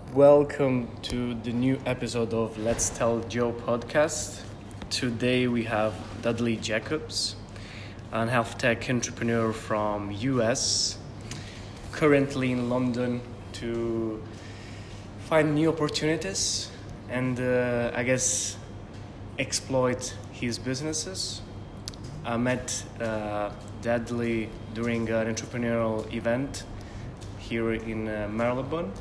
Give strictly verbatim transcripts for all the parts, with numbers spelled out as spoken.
Welcome to the new episode of Let's Tell Joe podcast. Today we have Dudley Jacobs, an health tech entrepreneur from U S, currently in London to find new opportunities and uh, I guess exploit his businesses. I met uh, Dudley during an entrepreneurial event here in uh, Marylebone.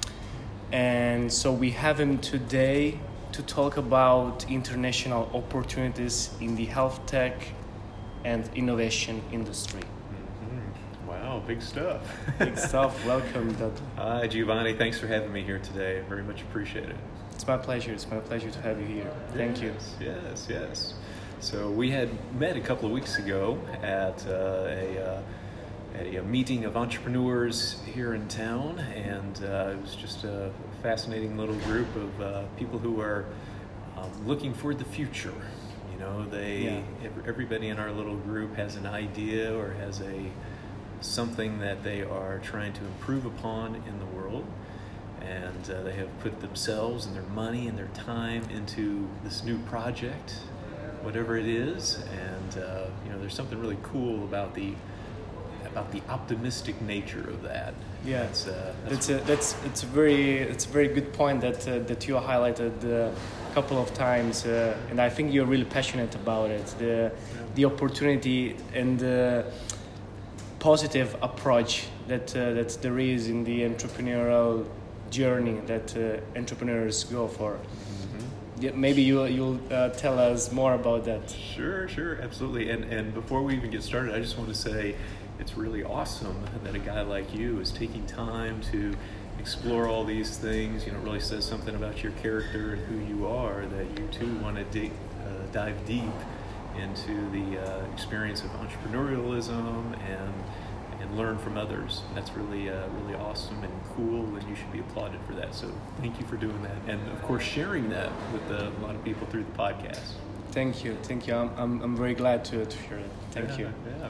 And so we have him today to talk about international opportunities in the health tech and innovation industry. Mm-hmm. Wow, big stuff. Big stuff. Welcome, Dudley. Hi, Giovanni. Thanks for having me here today. Very much appreciate it. It's my pleasure. It's my pleasure to have you here. Thank you. Yes, yes, yes. So we had met a couple of weeks ago at uh, a... Uh, at a meeting of entrepreneurs here in town, and uh, it was just a fascinating little group of uh, people who are um, looking for the future. You know, they Yeah. everybody in our little group has an idea or has a something that they are trying to improve upon in the world, and uh, they have put themselves and their money and their time into this new project, whatever it is. And uh, you know, there's something really cool about the about the optimistic nature of that. Yeah, that's uh, that's a, that's it's a very it's a very good point that uh, that you highlighted uh, a couple of times, uh, and I think you're really passionate about it. The yeah. the opportunity and the positive approach that uh, that there is in the entrepreneurial journey that uh, entrepreneurs go for. Mm-hmm. Yeah, maybe you you'll uh, tell us more about that. Sure, sure, absolutely. And and before we even get started, I just want to say, it's really awesome that a guy like you is taking time to explore all these things. You know, it really says something about your character and who you are, that you too want to dig, uh, dive deep into the uh, experience of entrepreneurialism and and learn from others. That's really uh, really awesome and cool, and you should be applauded for that. So thank you for doing that, and of course sharing that with uh, a lot of people through the podcast. Thank you, thank you. I'm I'm, I'm very glad to to hear it. Thank yeah, you. Yeah.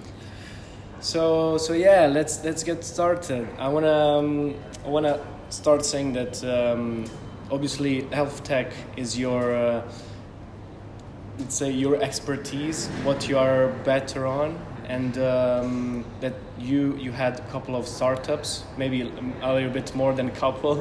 So so yeah, let's let's get started. I wanna um, I wanna start saying that um, obviously health tech is your uh, let's say your expertise, what you are better on, and um, that you you had a couple of startups, maybe a little bit more than a couple.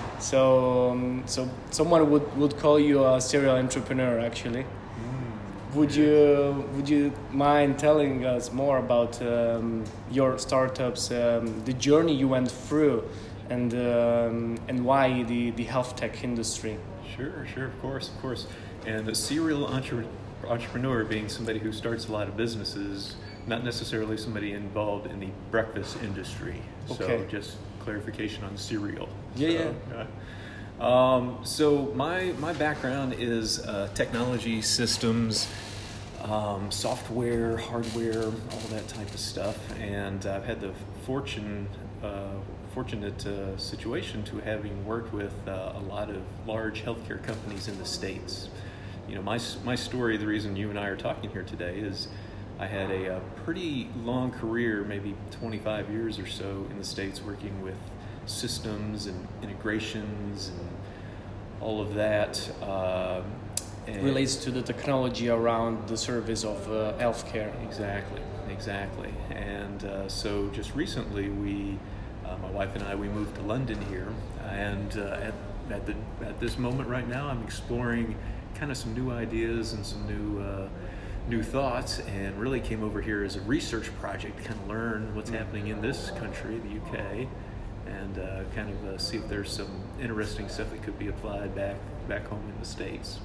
So um, so someone would, would call you a serial entrepreneur actually. Would you would you mind telling us more about um, your startups, um, the journey you went through, and um, and why the, the health tech industry? Sure, sure, of course, of course. And a serial entre- entrepreneur being somebody who starts a lot of businesses, not necessarily somebody involved in the breakfast industry. Okay. So just clarification on cereal. Yeah, so, yeah. Uh, Um, so my my background is uh, technology systems, um, software, hardware, all that type of stuff, and I've had the fortune, uh, fortunate uh, situation to having worked with uh, a lot of large healthcare companies in the States. You know, my my story, the reason you and I are talking here today is I had a, a pretty long career, maybe twenty-five years or so in the States, working with systems and integrations and all of that. Uh, and Relates to the technology around the service of uh, healthcare. Exactly, exactly. And uh, so just recently, we, uh, my wife and I, we moved to London here, and uh, at at the at this moment right now, I'm exploring kind of some new ideas and some new. Uh, new thoughts, and really came over here as a research project to kind of learn what's happening in this country, the U K, and uh, kind of uh, see if there's some interesting stuff that could be applied back back home in the States.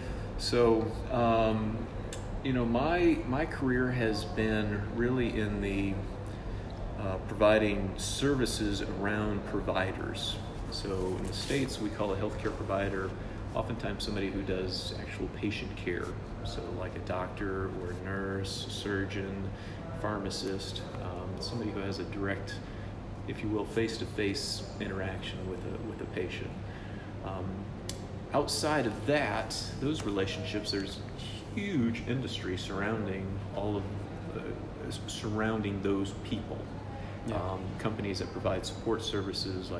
So, um, you know, my my career has been really in the uh, providing services around providers. So in the States, we call a healthcare provider oftentimes somebody who does actual patient care. So like a doctor or a nurse, surgeon, pharmacist, um, somebody who has a direct, if you will, face-to-face interaction with a with a patient. Um, outside of that, those relationships, there's huge industry surrounding all of uh, surrounding those people. Yeah. Um, companies that provide support services like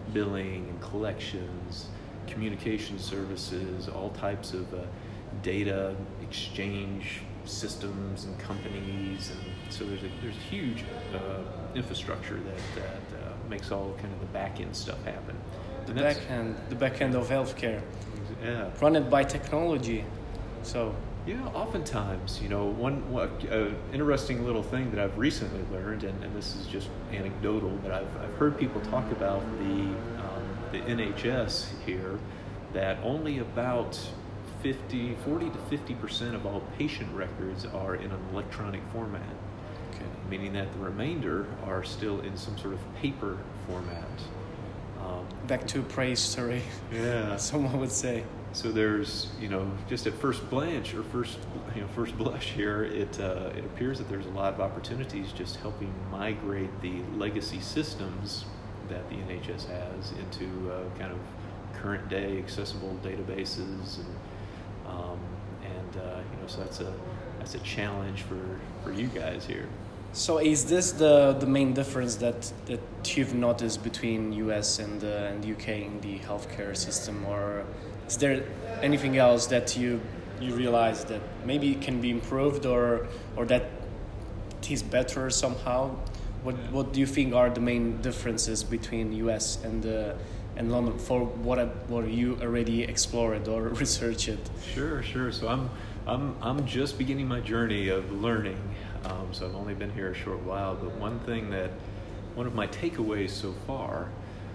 billing and collections, communication services, all types of uh, data exchange systems and companies, and so there's a there's a huge uh, infrastructure that that uh, makes all kind of the back end stuff happen. The And that's- back end, the back end of healthcare, Yeah. run it by technology. So Yeah, oftentimes, you know, one, one uh, interesting little thing that I've recently learned, and, and this is just anecdotal, but I've, I've heard people talk about the um, the N H S here, that only about fifty, forty to fifty percent of all patient records are in an electronic format, okay. meaning that the remainder are still in some sort of paper format. Um, Back to prehistory, yeah. someone would say. So there's, you know, just at first blanch or first, you know, first blush here, it uh, it appears that there's a lot of opportunities just helping migrate the legacy systems that the N H S has into uh, kind of current day accessible databases, and um, and uh, you know, so that's a that's a challenge for, for you guys here. So is this the, the main difference that, that you've noticed between U S and uh, and U K in the healthcare system, or is there anything else that you you realize that maybe can be improved, or or that is better somehow? What what do you think are the main differences between U S and uh, and London for what I, what you already explored or researched? Sure, sure. So I'm I'm I'm just beginning my journey of learning. Um, so I've only been here a short while, but one thing that one of my takeaways so far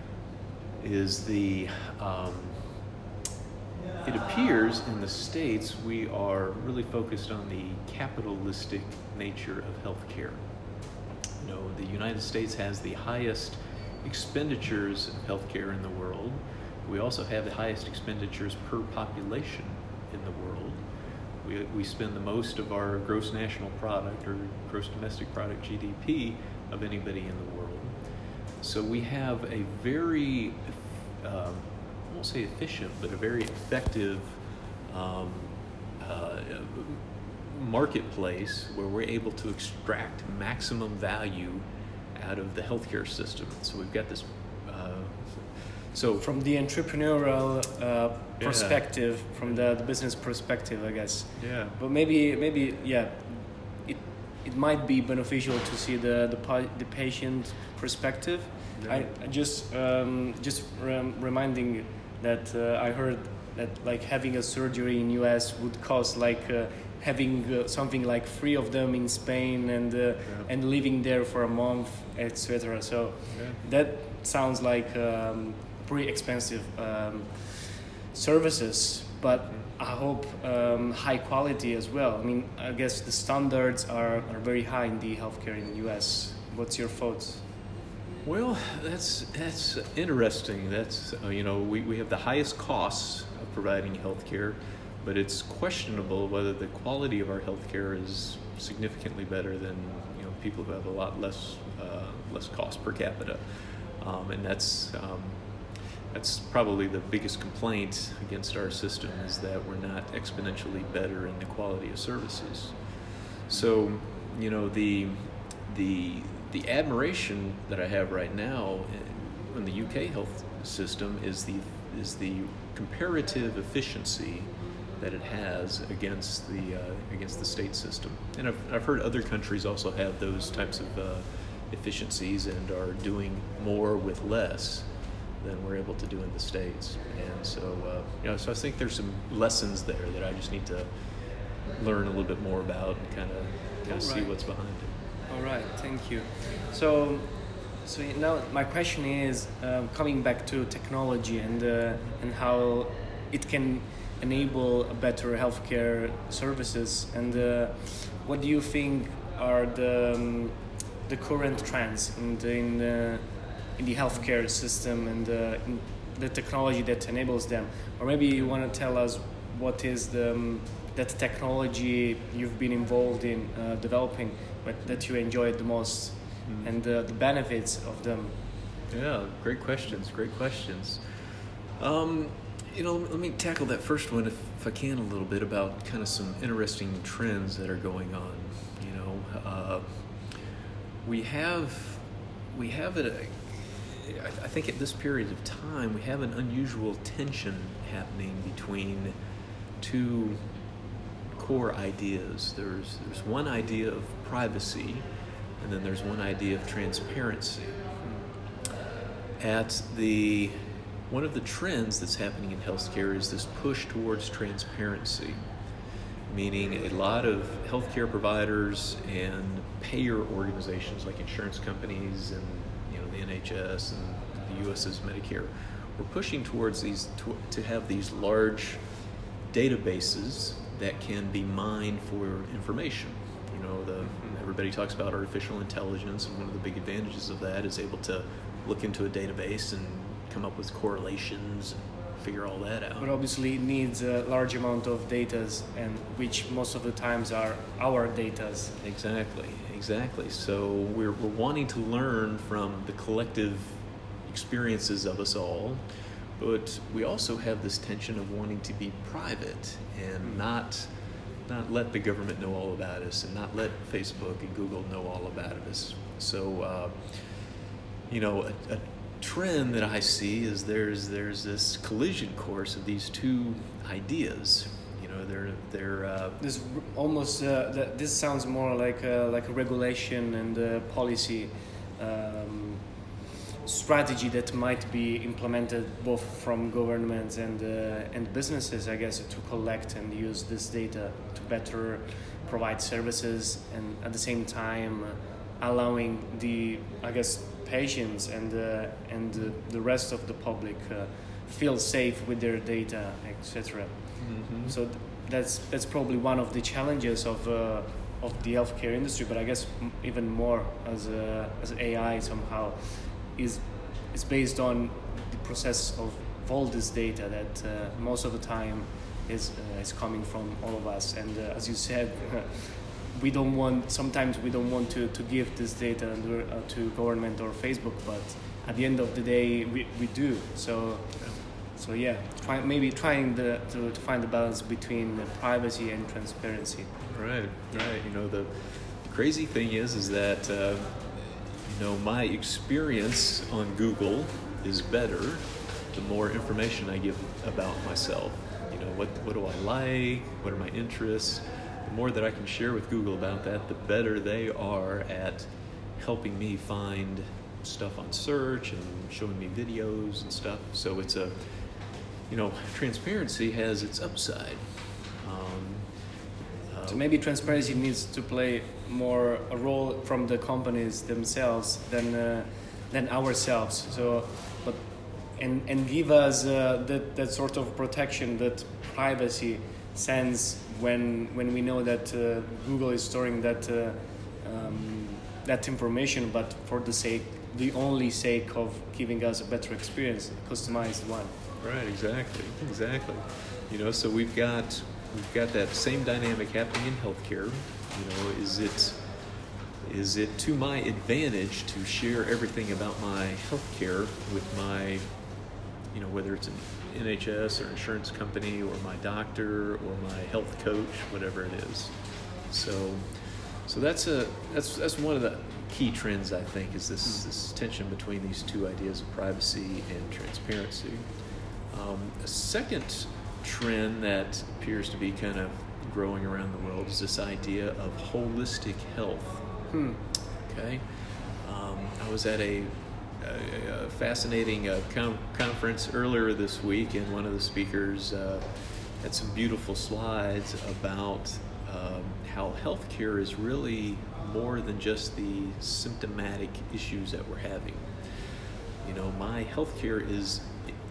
is the um, it appears in the States we are really focused on the capitalistic nature of healthcare. You know, the United States has the highest expenditures of healthcare in the world. We also have the highest expenditures per population in the world. We, we spend the most of our gross national product or gross domestic product, G D P, of anybody in the world. So we have a very, um, I won't say efficient, but a very effective um, uh, marketplace where we're able to extract maximum value out of the healthcare system. So we've got this. Uh, so From the entrepreneurial uh, Yeah. perspective, from the, the business perspective, I guess. yeah, But maybe, maybe, yeah, it it might be beneficial to see the the, pa- the patient perspective. Yeah. I, I just um, just rem- reminding that uh, I heard that like having a surgery in U S would cost like uh, having uh, something like three of them in Spain and uh, Yeah. and living there for a month, et cetera. So Yeah. that sounds like um, pretty expensive um, services, but I hope um, high quality as well. I mean, I guess the standards are, are very high in the healthcare in the U S. What's your thoughts? Well, that's that's interesting. That's uh, you know we, we have the highest costs of providing healthcare, but it's questionable whether the quality of our healthcare is significantly better than you know people who have a lot less uh, less cost per capita, um, and that's um, that's probably the biggest complaint against our system, is that we're not exponentially better in the quality of services. So you know the the the admiration that I have right now in the U K health system is the is the comparative efficiency that it has against the uh, against the state system. And I've I've heard other countries also have those types of uh, efficiencies and are doing more with less than we're able to do in the States. And so uh, you know, so I think there's some lessons there that I just need to learn a little bit more about and kind of kind of see Alright. what's behind it. All right, thank you. So, so now my question is um, coming back to technology and uh, and how it can enable a better healthcare services, and uh, what do you think are the um, the current trends in the, in the, in the healthcare system and uh, in the technology that enables them? Or maybe you want to tell us what is the um, that technology you've been involved in uh, developing, but that you enjoyed the most, Mm. and uh, the benefits of them. Yeah, great questions, great questions. Um, you know, let me tackle that first one, if, if I can, a little bit about kind of some interesting trends that are going on. You know, uh, we have we have a I, I think at this period of time, we have an unusual tension happening between two core ideas. There's there's one idea of privacy, and then there's one idea of transparency. At the one of the trends that's happening in healthcare is this push towards transparency, meaning a lot of healthcare providers and payer organizations like insurance companies and you know the N H S and the U S's Medicare, we're pushing towards these to, to have these large databases that can be mined for information. You know, the everybody talks about artificial intelligence, and one of the big advantages of that is able to look into a database and come up with correlations and figure all that out. But obviously it needs a large amount of data, and which most of the times are our data. Exactly, exactly. So we're, we're wanting to learn from the collective experiences of us all, but we also have this tension of wanting to be private and mm. not not let the government know all about us, and not let Facebook and Google know all about us. So, uh, you know, a, a trend that I see is there's there's this collision course of these two ideas. You know, they're they're. Uh, this almost uh, th- this sounds more like a, like a regulation and a policy um, strategy that might be implemented both from governments and uh, and businesses, I guess, to collect and use this data to better provide services, and at the same time uh, allowing the, I guess, patients and uh, and uh, the rest of the public uh, feel safe with their data, et cetera. Mm-hmm. So th- that's that's probably one of the challenges of uh, of the healthcare industry, but I guess m- even more as a, as A I somehow is is based on the process of all this data that uh, most of the time is uh, is coming from all of us, and uh, as you said. We don't want, sometimes we don't want to, to give this data under, uh, to government or Facebook, but at the end of the day, we, we do. So, so yeah, try, maybe trying the, to, to find the balance between the privacy and transparency. Right, right. You know, the crazy thing is, is that, uh, you know, my experience on Google is better the more information I give about myself. You know, what, what do I like? What are my interests? The more that I can share with Google about that, the better they are at helping me find stuff on search and showing me videos and stuff. So it's a, you know, transparency has its upside. Um, uh, so maybe transparency needs to play more a role from the companies themselves than uh, than ourselves. So, but and and give us uh, that that sort of protection, that privacy sense. When when we know that uh, Google is storing that uh, um, that information, but for the sake, the only sake of giving us a better experience, a customized one. Right, exactly, exactly. You know, so we've got we've got that same dynamic happening in healthcare. You know, is it is it to my advantage to share everything about my healthcare with my, you know, whether it's an N H S or insurance company or my doctor or my health coach, whatever it is. So, so that's a that's that's one of the key trends, I think, is this this tension between these two ideas of privacy and transparency. Um, a second trend that appears to be kind of growing around the world is this idea of holistic health. Hmm. Okay, um, I was at a A, a fascinating uh, com- conference earlier this week, and one of the speakers uh, had some beautiful slides about um, how healthcare is really more than just the symptomatic issues that we're having. You know, my healthcare is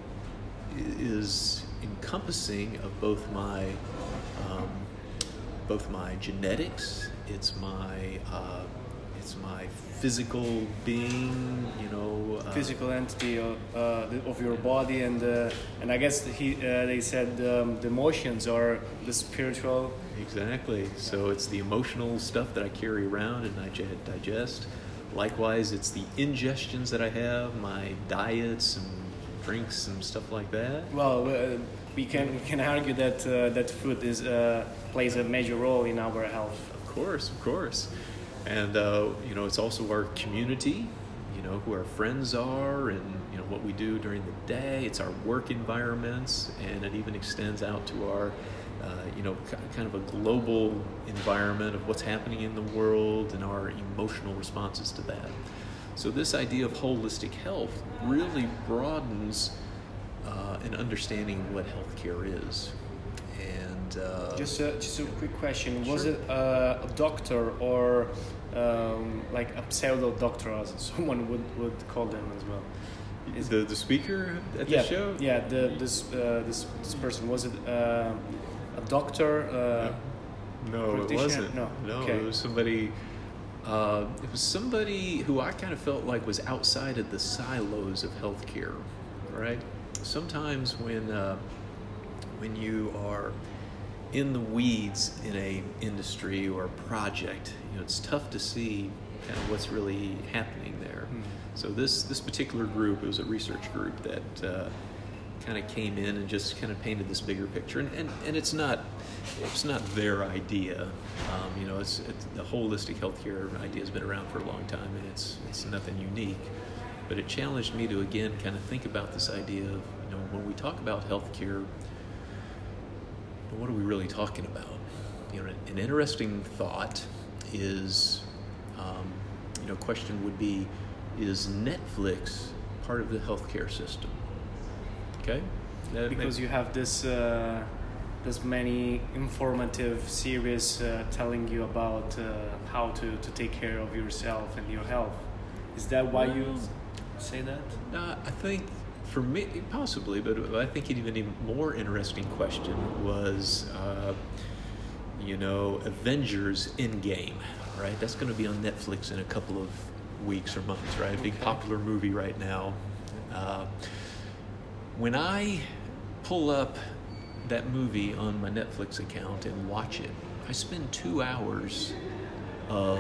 is encompassing of both my um, both my genetics. It's my uh, it's my physical being, you know, uh, physical entity of, uh, of your body, and uh, and I guess he uh, they said um, the emotions are the spiritual. Exactly. So it's the emotional stuff that I carry around and I digest. Likewise, it's the ingestions that I have, my diets and drinks and stuff like that. Well, uh, we can we can argue that uh, that food is uh, plays a major role in our health. Of course, of course. And, uh, you know, it's also our community. you know, who our friends are and, you know, what we do during the day. It's our work environments, and it even extends out to our, uh, you know, kind of a global environment of what's happening in the world and our emotional responses to that. So this idea of holistic health really broadens uh, an understanding of what healthcare is. And uh, just a, just a quick question: Sure. was it uh, a doctor or um, like a pseudo doctor, as someone would, would call them as well? Is the the speaker at yeah, the show? Yeah, the this uh, this this person, was it uh, a doctor? Uh, No, it practitioner? wasn't. No. no, Okay. it was somebody. Uh, it was somebody who I kind of felt like was outside of the silos of healthcare, right? Sometimes when uh, when you are in the weeds in a industry or a project, you know, it's tough to see kind of what's really happening there. Hmm. So this this particular group, it was a research group that uh, kind of came in and just kind of painted this bigger picture, and and, and it's not it's not their idea. Um, you know, it's, it's the holistic healthcare idea has been around for a long time, and it's it's nothing unique. But it challenged me to again kind of think about this idea of, you know, when we talk about healthcare, what are we really talking about? You know, an interesting thought is, um, you know, question would be, is Netflix part of the healthcare system? Okay, that because may- you have this uh, this many informative series uh, telling you about uh, how to, to take care of yourself and your health. Is that why you Well, say that? Uh, I think for me, possibly, but I think an even more interesting question was, uh, you know, Avengers Endgame, right? That's going to be on Netflix in a couple of weeks or months, right? A big Okay. popular movie right now. Uh, when I pull up that movie on my Netflix account and watch it, I spend two hours of,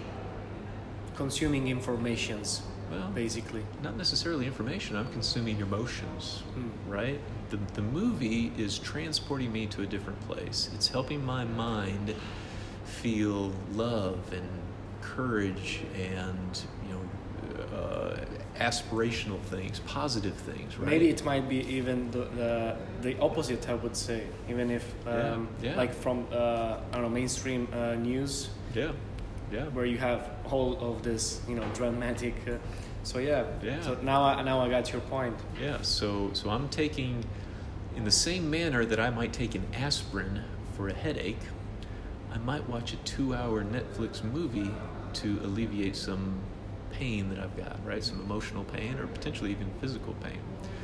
Consuming informations, well, basically. not necessarily information, I'm consuming emotions, Hmm. right? The, the movie is transporting me to a different place. It's helping my mind feel love and courage and, you know, uh, aspirational things, positive things, right? Maybe it might be even the, the the opposite, I would say. Even if, um, Yeah, yeah. like from uh, I don't know, mainstream uh, news, Yeah, yeah. where you have all of this, you know, dramatic. Uh, so yeah. Yeah. So now I now I got your point. Yeah, so so I'm taking, in the same manner that I might take an aspirin for a headache, I might watch a two-hour Netflix movie to alleviate some pain that I've got, right? Some emotional pain or potentially even physical pain.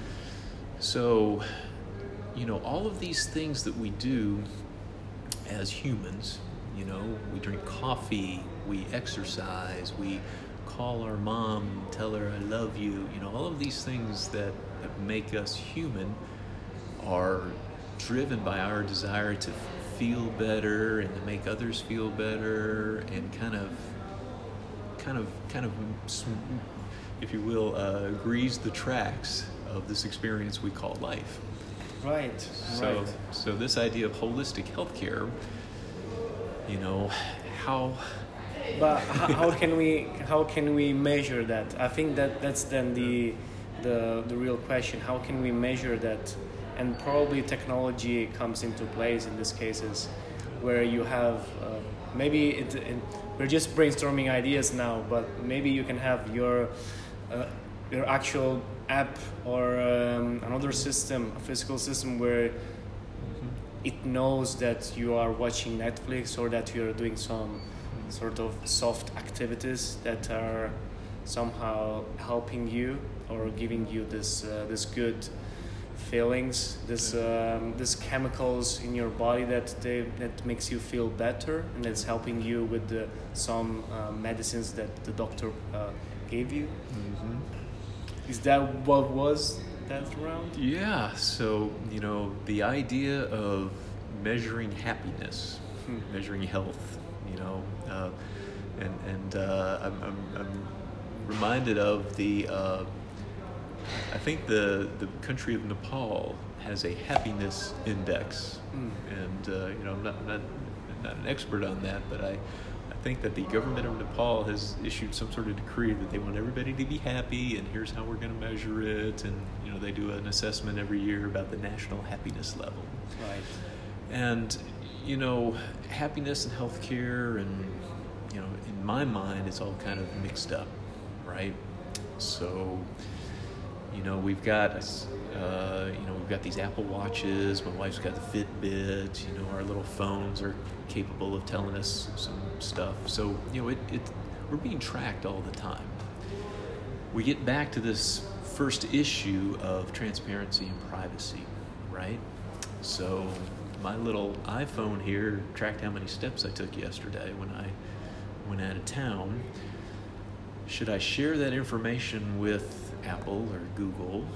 So, you know, all of these things that we do as humans, you know, we drink coffee, we exercise, we call our mom, tell her I love you, you know, all of these things that, that make us human are driven by our desire to feel better and to make others feel better and kind of kind of kind of if you will uh, grease the tracks of this experience we call life. Right. So right. so this idea of holistic healthcare, you know, how But how, how can we how can we measure that? I think that that's then the the the real question. How can we measure that? And probably technology comes into place in these cases, where you have uh, maybe it, it, we're just brainstorming ideas now, but maybe you can have your uh, your actual app or um, another system, a physical system where it knows that you are watching Netflix or that you are doing some sort of soft activities that are somehow helping you or giving you this uh, this good feelings, this um, this chemicals in your body that they that makes you feel better, and that's helping you with the, some uh, medicines that the doctor uh, gave you. mm-hmm. Is that what was that round? Yeah, so, you know, the idea of measuring happiness, Hmm. measuring health, you know, uh, and, and uh, I'm, I'm, I'm reminded of the, uh, I think the, the country of Nepal has a happiness index, Hmm. and, uh, you know, I'm not, not, not an expert on that, but I, I think that the government of Nepal has issued some sort of decree that they want everybody to be happy, and here's how we're going to measure it. And you know, they do an assessment every year about the national happiness level. Right. And you know, happiness and healthcare, and you know, in my mind, it's all kind of mixed up, right? So, you know, we've got, uh, you know, we've got these Apple Watches. My wife's got the Fitbit. You know, our little phones are capable of telling us some stuff. So, you know, it, it we're being tracked all the time. We get back to this first issue of transparency and privacy, right? So, my little iPhone here tracked how many steps I took yesterday when I went out of town. Should I share that information with Apple or Google?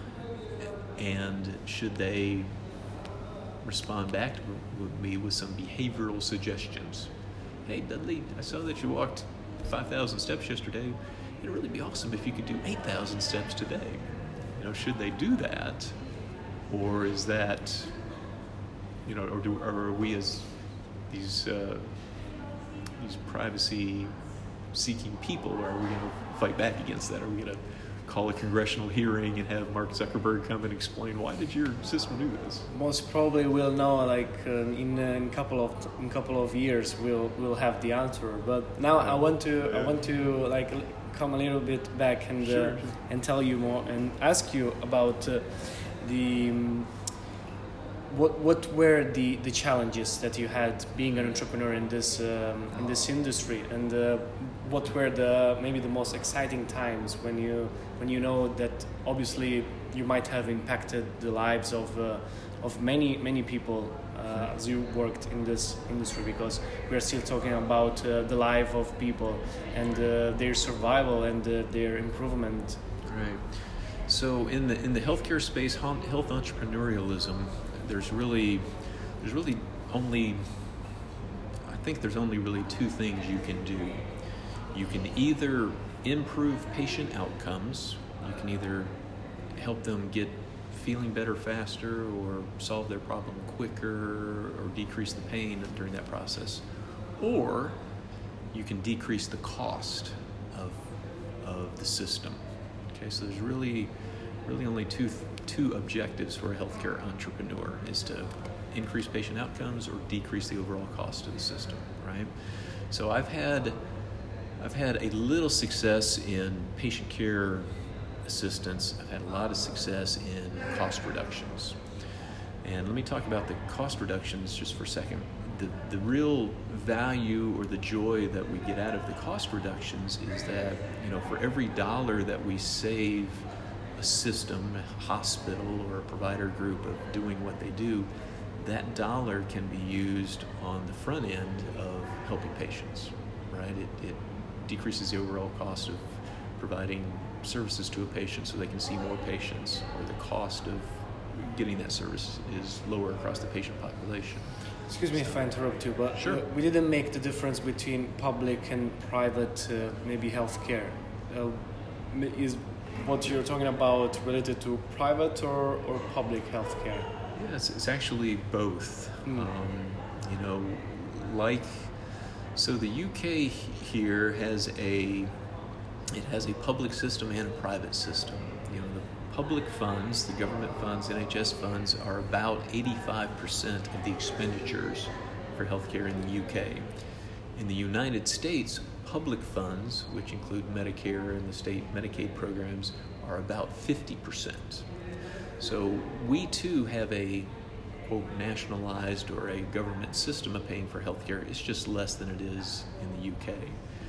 And should they respond back to me with some behavioral suggestions? Hey, Dudley, I saw that you walked five thousand steps yesterday. It'd really be awesome if you could do eight thousand steps today. You know, should they do that? Or is that, you know, or, do, or are we as these uh, these privacy-seeking people, are we going to fight back against that? Are we going to call a congressional hearing and have Mark Zuckerberg come and explain, why did your system do this? Most probably we'll know, like uh, in a in couple of in couple of years we'll we'll have the answer. But now I want to yeah. I want to like come a little bit back and Sure. uh, and tell you more and ask you about uh, the. Um, What what were the, the challenges that you had being an entrepreneur in this um, in this industry, and uh, what were the maybe the most exciting times when you when you know that obviously you might have impacted the lives of uh, of many many people uh, as you worked in this industry, because we are still talking about uh, the life of people and uh, their survival and uh, their improvement. Right. So in the in the healthcare space, health entrepreneurialism, there's really there's really only I think there's only really two things you can do. You can either improve patient outcomes, you can either help them get feeling better faster, or solve their problem quicker, or decrease the pain during that process, or you can decrease the cost of of the system. Okay, so there's really really only two two objectives for a healthcare entrepreneur, is to increase patient outcomes or decrease the overall cost of the system, right? So I've had I've had a little success in patient care assistance. I've had a lot of success in cost reductions. And let me talk about the cost reductions just for a second. The the real value or the joy that we get out of the cost reductions is that, you know, for every dollar that we save a system, a hospital, or a provider group of doing what they do, that dollar can be used on the front end of helping patients, right? It, it decreases the overall cost of providing services to a patient so they can see more patients, or the cost of getting that service is lower across the patient population. Excuse me if I interrupt you, but Sure. we didn't make the difference between public and private, uh, maybe healthcare. Uh, is what you're talking about related to private or, or public healthcare? Yes, it's actually both. Mm. Um, you know, like, so the U K here has a, it has a public system and a private system. You know, the public funds, the government funds, N H S funds, are about eighty-five percent of the expenditures for healthcare in the U K. In the United States, public funds, which include Medicare and the state Medicaid programs, are about fifty percent. So we too have a, quote, nationalized or a government system of paying for healthcare. It's just less than it is in the U K.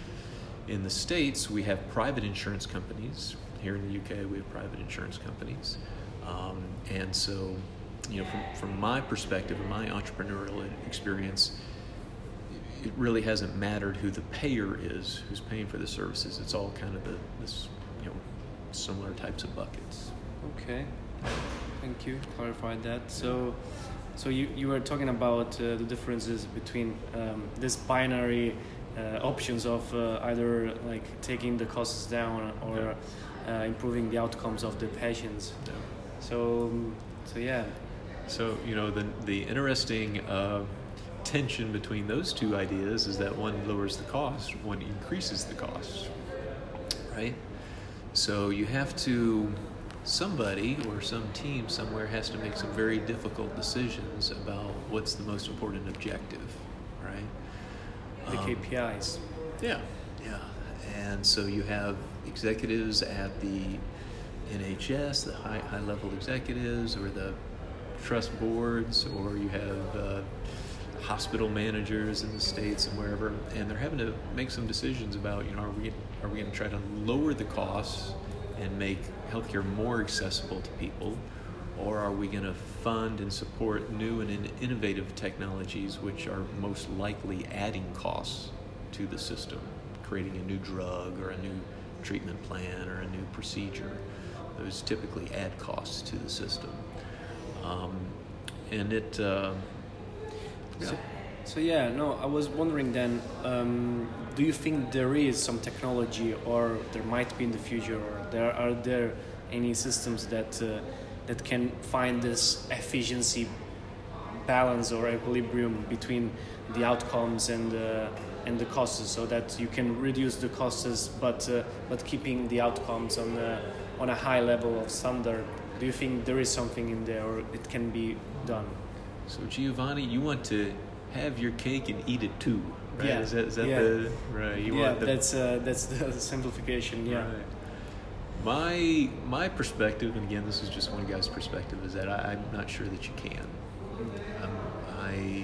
In the States, we have private insurance companies. Here in the U K, we have private insurance companies. Um, and so, you know, from, from my perspective and my entrepreneurial experience, it really hasn't mattered who the payer is, who's paying for the services. It's all kind of the, this, you know, similar types of buckets. Okay, thank you. Clarified that. So, so you, you were talking about uh, the differences between um, this binary uh, options of uh, either like taking the costs down or Yeah. uh, improving the outcomes of the patients. Yeah. So, so yeah. So, you know, the the interesting uh, tension between those two ideas is that one lowers the cost, one increases the cost, right? So you have to, somebody or some team somewhere has to make some very difficult decisions about what's the most important objective, right? The Um, K P Is. Yeah, yeah. And so you have executives at the N H S, the high, high-level executives, or the trust boards, or you have uh, hospital managers in the states and wherever, and they're having to make some decisions about, you know, are we are we going to try to lower the costs and make healthcare more accessible to people, or are we going to fund and support new and in- innovative technologies which are most likely adding costs to the system, creating a new drug or a new treatment plan or a new procedure. Those typically add costs to the system. Um, and it, uh, yeah. So, so yeah, no, I was wondering then, um, do you think there is some technology, or there might be in the future, or there are there any systems that uh, that can find this efficiency balance or equilibrium between the outcomes and uh, and the costs, so that you can reduce the costs but uh, but keeping the outcomes on a, on a high level of standard? Do you think there is something in there, or it can be done? So Giovanni, you want to have your cake and eat it too, right? Yeah. Is that, is that Yeah. the right? You Yeah, want the, that's uh, that's the simplification. Yeah. Right. My my perspective, and again, this is just one guy's perspective, is that I, I'm not sure that you can. Um, I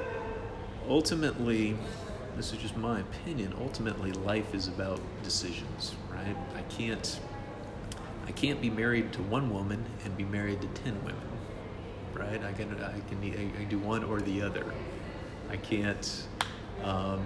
ultimately, this is just my opinion. Ultimately, life is about decisions, right? I can't I can't be married to one woman and be married to ten women, right? I can I can I can do one or the other. I can't um,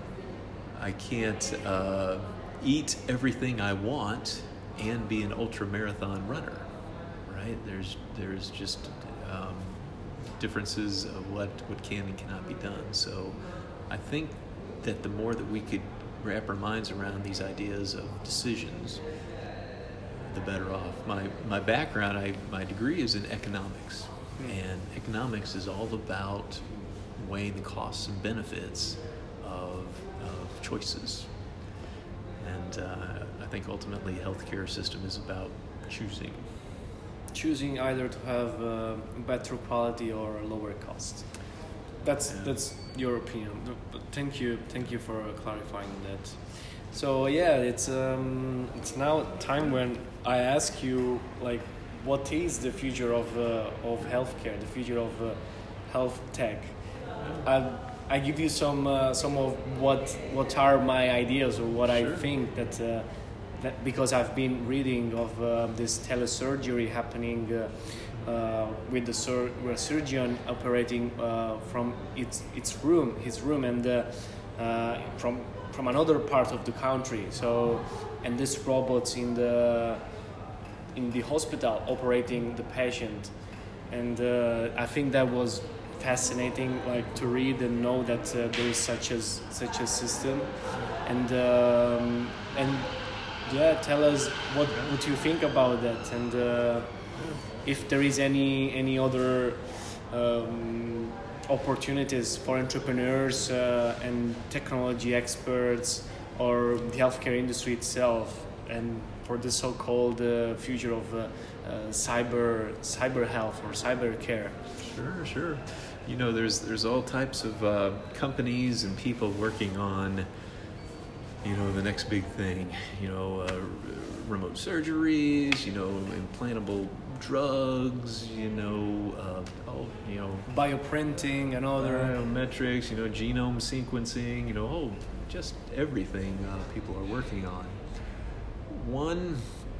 I can't uh, eat everything I want and be an ultra marathon runner, right? There's there's just um, differences of what, what can and cannot be done. So I think that the more that we could wrap our minds around these ideas of decisions, the better off. My my background, I my degree is in economics, and economics is all about weighing the costs and benefits of, of choices. And uh, I think ultimately healthcare system is about choosing. Choosing either to have uh, better quality or lower cost. That's Yeah. that's your opinion. But thank you, thank you for clarifying that. So yeah, it's um, it's now time when I ask you, like, what is the future of uh, of healthcare, the future of uh, health tech? I I give you some uh, some of what what are my ideas, or what Sure. I think that. Uh, That because I've been reading of uh, this telesurgery happening uh, uh, with the sur- with a surgeon operating uh, from its its room, his room, and uh, uh, from from another part of the country. So, and this robots in the in the hospital operating the patient, and uh, I think that was fascinating, like to read and know that uh, there is such as such a system, and um, and. Yeah, tell us what what you think about that, and uh, if there is any any other um, opportunities for entrepreneurs uh, and technology experts, or the healthcare industry itself, and for the so-called uh, future of uh, uh, cyber cyber health or cyber care. Sure, sure. You know, there's there's all types of uh, companies and people working on, you know, the next big thing, you know, uh, remote surgeries, you know, implantable drugs, you know, uh, oh, you know, Bioprinting and other. biometrics, you know, genome sequencing, you know, oh, just everything uh, people are working on. One,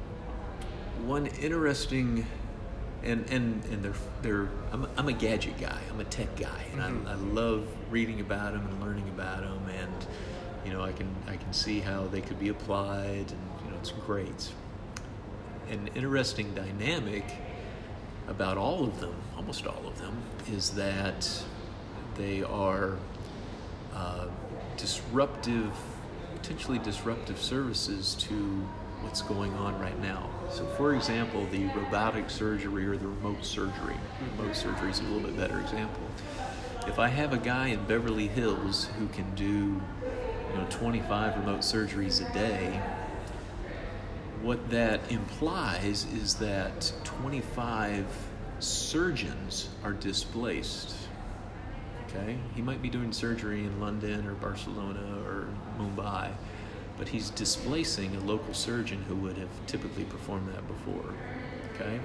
one interesting, and and and they're they're. I'm a, I'm a gadget guy. I'm a tech guy, and Mm-hmm. I, I love reading about them and learning about them, and you know, I can I can see how they could be applied, and you know, it's great. An interesting dynamic about all of them, almost all of them, is that they are uh, disruptive, potentially disruptive services to what's going on right now. So, for example, the robotic surgery or the remote surgery. Remote surgery is a little bit better example. if I have a guy in Beverly Hills who can do, you know, twenty-five remote surgeries a day, what that implies is that twenty-five surgeons are displaced. Okay? He might be doing surgery in London or Barcelona or Mumbai, but he's displacing a local surgeon who would have typically performed that before. Okay?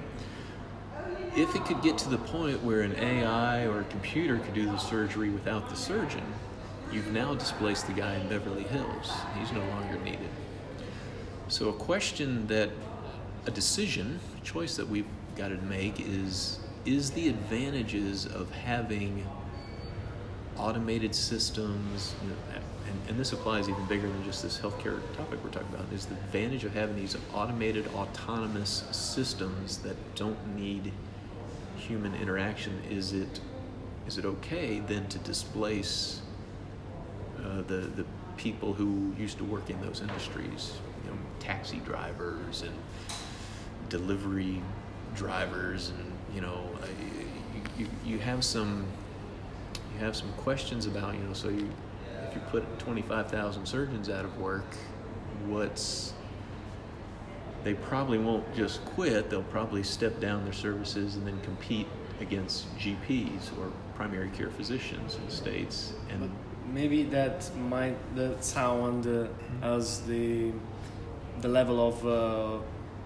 If it could get to the point where an A I or a computer could do the surgery without the surgeon, you've now displaced the guy in Beverly Hills. He's no longer needed. So a question that, a decision, a choice that we've got to make is, is the advantages of having automated systems, you know, and, and this applies even bigger than just this healthcare topic we're talking about, is the advantage of having these automated, autonomous systems that don't need human interaction. Is it is it okay then to displace uh, the the people who used to work in those industries, you know, taxi drivers and delivery drivers, and you know, uh, you, you you have some you have some questions about, you know, so you if you put twenty-five thousand surgeons out of work, what's they probably won't just quit. They'll probably step down their services and then compete against G Ps or primary care physicians in states. And but maybe that might that sound uh, as the the level of uh,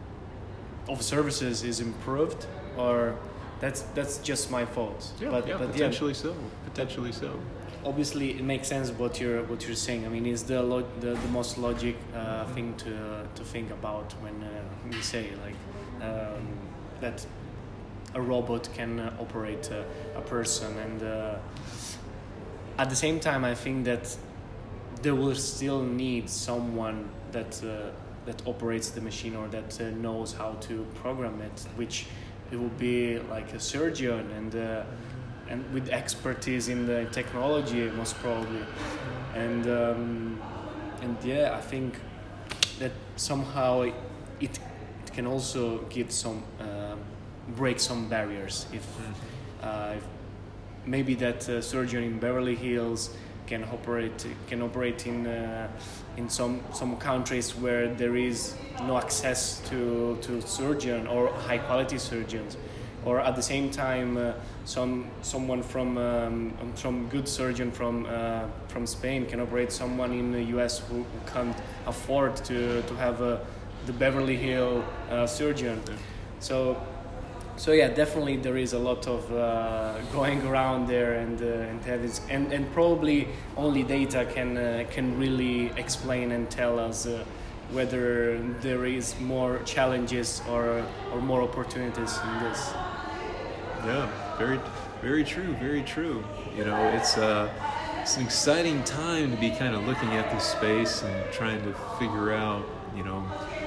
of services is improved, or that's that's just my fault. Yeah, but, yeah, but potentially yeah, so. Potentially so. Obviously, it makes sense what you're what you're saying. I mean, it's the lo- the, the most logic uh, thing to to think about when uh, we say like um, that a robot can uh, operate uh, a person, and uh, at the same time, I think that there will still need someone that uh, that operates the machine or that uh, knows how to program it, which it will be like a surgeon and. Uh, and with expertise in the technology, most probably, and um, and yeah, I think that somehow it it can also give some uh, break some barriers. If, uh, if maybe that uh, surgeon in Beverly Hills can operate can operate in uh, in some some countries where there is no access to to surgeon or high quality surgeons. Or at the same time, uh, some someone from um, some good surgeon from uh, from Spain can operate someone in the U S who can't afford to to have a, the Beverly Hill uh, surgeon. Yeah. So, so yeah, definitely there is a lot of uh, going around there, and uh, and have this, and and probably only data can uh, can really explain and tell us. Uh, whether there is more challenges or or more opportunities in this. Yeah, very, very true, very true. You know, it's uh, it's an exciting time to be kind of looking at this space and trying to figure out, you know,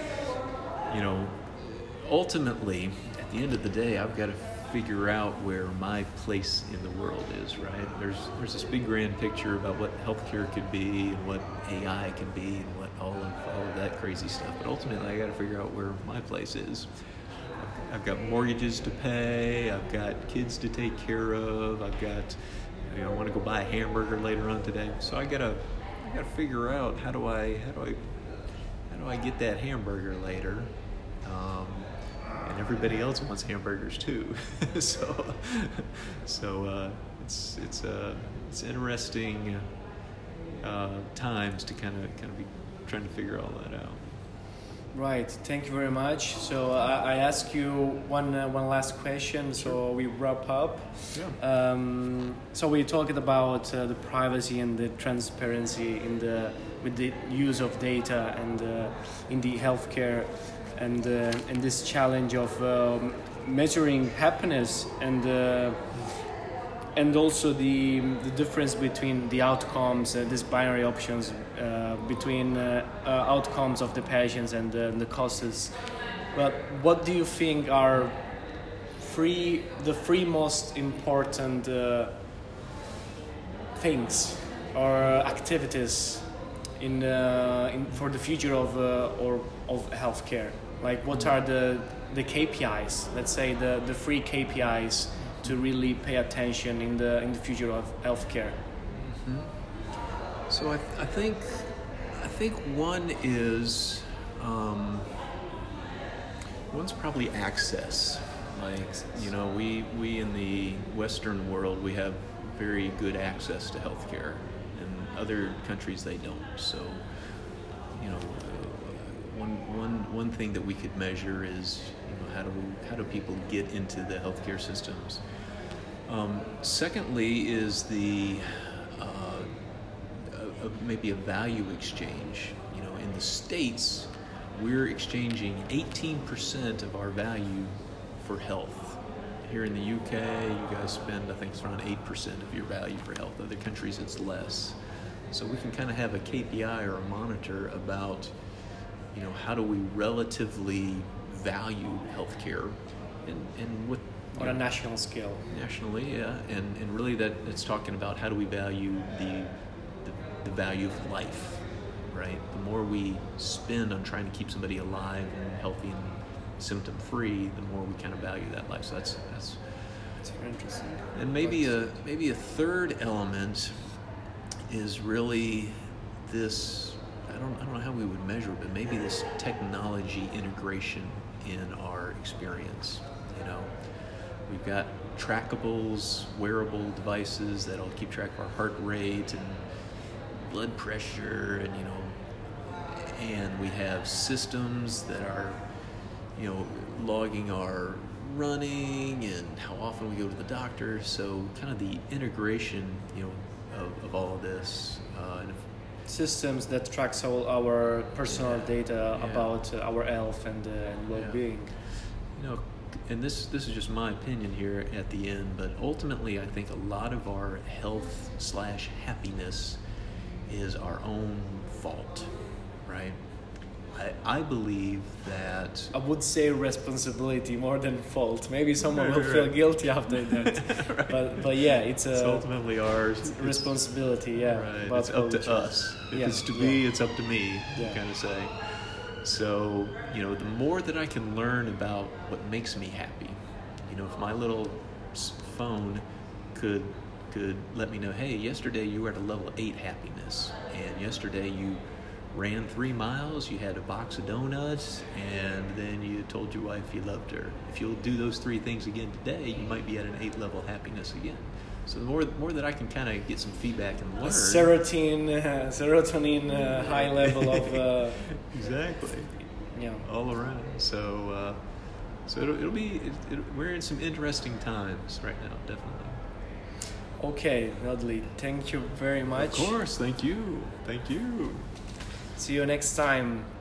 you know, ultimately, at the end of the day, I've got to figure out where my place in the world is, right? There's there's this big grand picture about what healthcare could be and what A I can be and what all of all of that crazy stuff. But ultimately, I got to figure out where my place is. I've got mortgages to pay. I've got kids to take care of. I've got, you know, I want to go buy a hamburger later on today. So I gotta I gotta figure out how do I how do I how do I get that hamburger later. Um, And everybody else wants hamburgers too, so so uh, it's it's uh, it's interesting uh, times to kind of kind of be trying to figure all that out. Right. Thank you very much. So I, I ask you one uh, one last question. So Sure. we wrap up. Yeah. Um, so we talked about uh, the privacy and the transparency in the with the use of data and uh, in the healthcare. And uh, and this challenge of um, measuring happiness and uh, and also the the difference between the outcomes, uh, these binary options uh, between uh, uh, outcomes of the patients and uh, the costs. But what do you think are three the three most important uh, things or activities in uh, in for the future of uh, or of healthcare? Like, what are the the K P Is? Let's say the, the three K P Is to really pay attention in the in the future of healthcare? Mm-hmm. So I, th- I think I think one is um, one's probably access. Like you know, we we in the Western world we have very good access to healthcare. In other countries they don't. So you know, one one one thing that we could measure is you know how do we, how do people get into the healthcare systems. Um, secondly, is the Uh, maybe a value exchange. You know, in the States, we're exchanging eighteen percent of our value for health. Here in the U K, you guys spend, I think it's around eight percent of your value for health. Other countries, it's less. So we can kind of have a K P I or a monitor about, you know, how do we relatively value healthcare and, and what On a national scale. Nationally, yeah. And, and really that it's talking about how do we value the the value of life, right? The more we spend on trying to keep somebody alive and healthy and symptom-free, the more we kind of value that life. So that's that's. That's very interesting. And maybe a maybe a third element is really this. I don't I don't know how we would measure it, but maybe this technology integration in our experience. You know, we've got trackables, wearable devices that'll keep track of our heart rate and blood pressure, and you know, and we have systems that are, you know, logging our running and how often we go to the doctor. So kind of the integration, you know, of, of all of this. Uh, and if, Systems that tracks all our personal yeah, data yeah. about uh, our health and, uh, and well-being. Yeah. You know, and this this is just my opinion here at the end, but ultimately I think a lot of our health slash happiness is our own fault, right? I, I believe that... I would say responsibility more than fault. Maybe someone Right, will right. feel guilty after that. Right. But but yeah, it's a It's ultimately ours. It's, responsibility, yeah. right. about It's up to culture. us. If Yeah, it's to yeah. be, it's up to me, Yeah. you kind of say. So, you know, the more that I can learn about what makes me happy, you know, if my little s- phone could could let me know, hey, yesterday you were at a level eight happiness, and yesterday you ran three miles, you had a box of donuts, and then you told your wife you loved her. If you'll do those three things again today, you might be at an eight level happiness again. So the more, the more that I can kind of get some feedback and learn. A serotonin, uh, serotonin uh, high level of uh, exactly. yeah. All around. So, uh, so it'll, it'll be. It, it, we're in some interesting times right now, definitely. Okay, Dudley, thank you very much. Of course, thank you, thank you. See you next time.